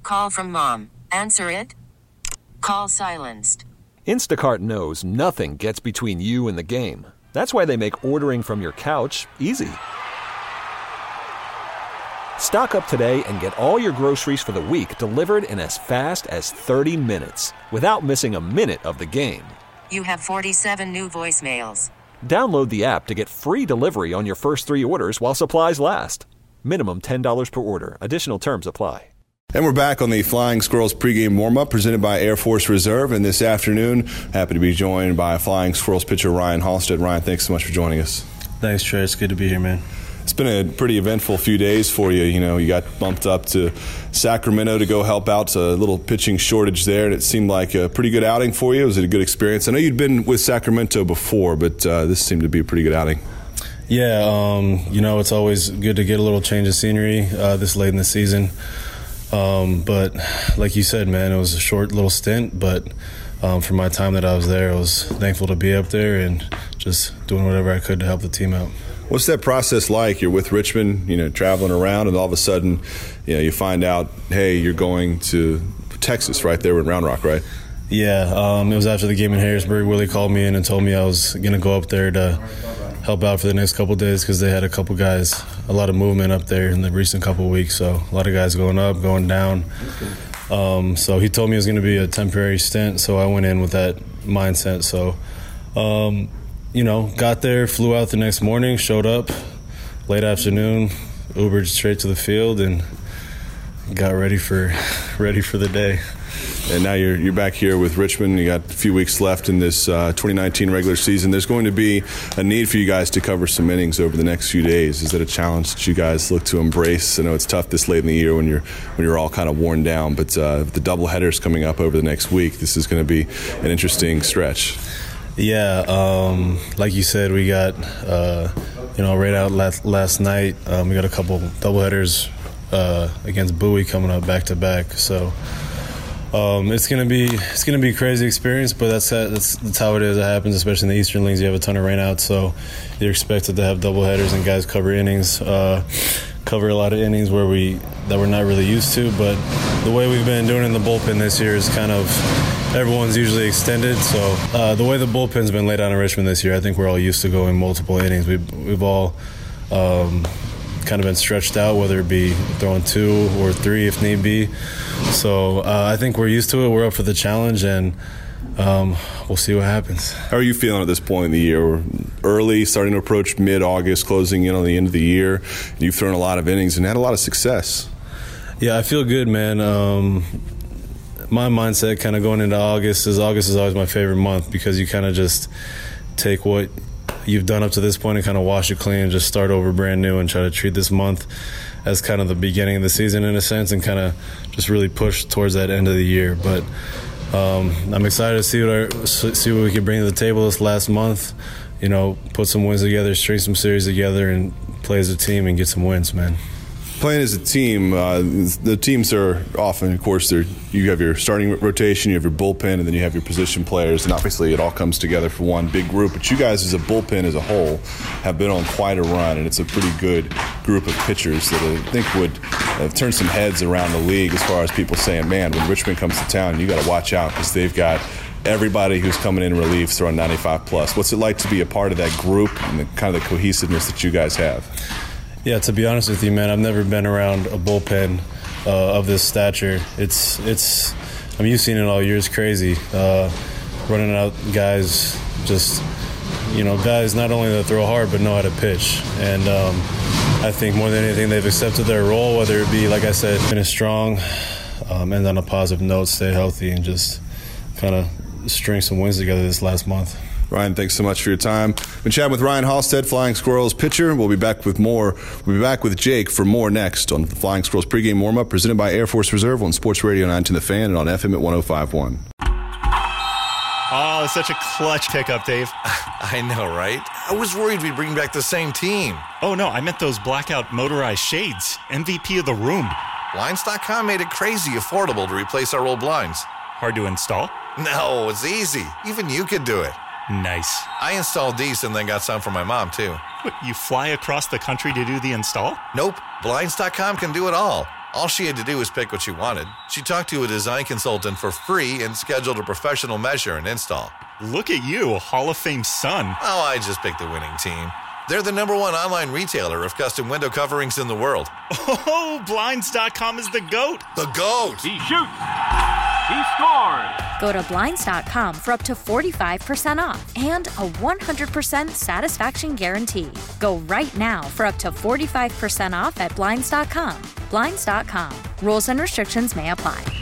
call from mom. Answer it. Call silenced. Instacart knows nothing gets between you and the game. That's why they make ordering from your couch easy. Stock up today and get all your groceries for the week delivered in as fast as 30 minutes without missing a minute of the game. You have 47 new voicemails. Download the app to get free delivery on your first 3 orders while supplies last. Minimum $10 per order. Additional terms apply. And we're back on the Flying Squirrels pregame warm-up presented by Air Force Reserve. And this afternoon, happy to be joined by Flying Squirrels pitcher Ryan Halstead. Ryan, thanks so much for joining us. Thanks, Trey. It's good to be here, man. It's been a pretty eventful few days for you. You know, you got bumped up to Sacramento to go help out. A little pitching shortage there, and it seemed like a pretty good outing for you. Was it a good experience? I know you'd been with Sacramento before, but this seemed to be a pretty good outing. Yeah, you know, it's always good to get a little change of scenery this late in the season. But like you said, man, it was a short little stint, but for my time that I was there, I was thankful to be up there and just doing whatever I could to help the team out. What's that process like? You're with Richmond, you know, traveling around, and all of a sudden, you know, you find out, hey, you're going to Texas right there in Round Rock, right? Yeah, it was after the game in Harrisburg. Willie called me in and told me I was going to go up there to help out for the next couple of days because they had a couple guys, a lot of movement up there in the recent couple of weeks. So a lot of guys going up, going down. So he told me it was going to be a temporary stint, so I went in with that mindset. So, you know, got there, flew out the next morning, showed up late afternoon, Ubered straight to the field, and got ready for the day. And now you're back here with Richmond. You got a few weeks left in this 2019 regular season. There's going to be a need for you guys to cover some innings over the next few days. Is that a challenge that you guys look to embrace? I know it's tough this late in the year when you're all kind of worn down, but the doubleheaders coming up over the next week, this is going to be an interesting stretch. Yeah, like you said, we got right out last night. We got a couple doubleheaders against Bowie coming up back to back. So. It's gonna be a crazy experience, but that's how it is. It happens, especially in the Eastern leagues. You have a ton of rainouts, so you're expected to have doubleheaders and guys cover innings, cover a lot of innings that we're not really used to. But the way we've been doing in the bullpen this year is kind of everyone's usually extended. So the way the bullpen's been laid out in Richmond this year, I think we're all used to going multiple innings. We've all kind of been stretched out, whether it be throwing 2 or 3 if need be. So I think we're used to it. We're up for the challenge, and we'll see what happens. How are you feeling at this point in the year? We're early, starting to approach mid-August, closing in on the end of the year. You've thrown a lot of innings and had a lot of success. Yeah, I feel good, man. My mindset kind of going into August is always my favorite month because you kind of just take what you've done up to this point and kind of wash it clean and just start over brand new and try to treat this month as kind of the beginning of the season in a sense and kind of just really push towards that end of the year. But I'm excited to see what we can bring to the table this last month. You know, put some wins together, string some series together, and play as a team and get some wins, man. Playing as a team, the teams are often, of course, you have your starting rotation, you have your bullpen, and then you have your position players, and obviously it all comes together for one big group. But you guys as a bullpen as a whole have been on quite a run, and it's a pretty good group of pitchers that I think would turn some heads around the league as far as people saying, man, when Richmond comes to town, you got to watch out because they've got everybody who's coming in relief throwing 95+. What's it like to be a part of that group and the kind of the cohesiveness that you guys have? Yeah, to be honest with you, man, I've never been around a bullpen of this stature. You've seen it all year. It's crazy. Running out guys, just, guys not only that throw hard but know how to pitch. And I think more than anything, they've accepted their role, whether it be, like I said, finish strong, end on a positive note, stay healthy, and just kind of string some wins together this last month. Ryan, thanks so much for your time. Been chatting with Ryan Halstead, Flying Squirrels pitcher. We'll be back with more. We'll be back with Jake for more next on the Flying Squirrels pregame warm-up presented by Air Force Reserve on Sports Radio 910 The Fan and on FM at 105.1. Oh, such a clutch pickup, Dave. I know, right? I was worried we'd bring back the same team. Oh, no, I meant those blackout motorized shades. MVP of the room. Blinds.com made it crazy affordable to replace our old blinds. Hard to install? No, it's easy. Even you could do it. Nice. I installed these and then got some for my mom, too. What, you fly across the country to do the install? Nope. Blinds.com can do it all. All she had to do was pick what she wanted. She talked to a design consultant for free and scheduled a professional measure and install. Look at you, Hall of Fame son. Oh, I just picked the winning team. They're the #1 online retailer of custom window coverings in the world. Oh, Blinds.com is the GOAT. The GOAT! He shoots. He scores. Go to Blinds.com for up to 45% off and a 100% satisfaction guarantee. Go right now for up to 45% off at Blinds.com. Blinds.com. Rules and restrictions may apply.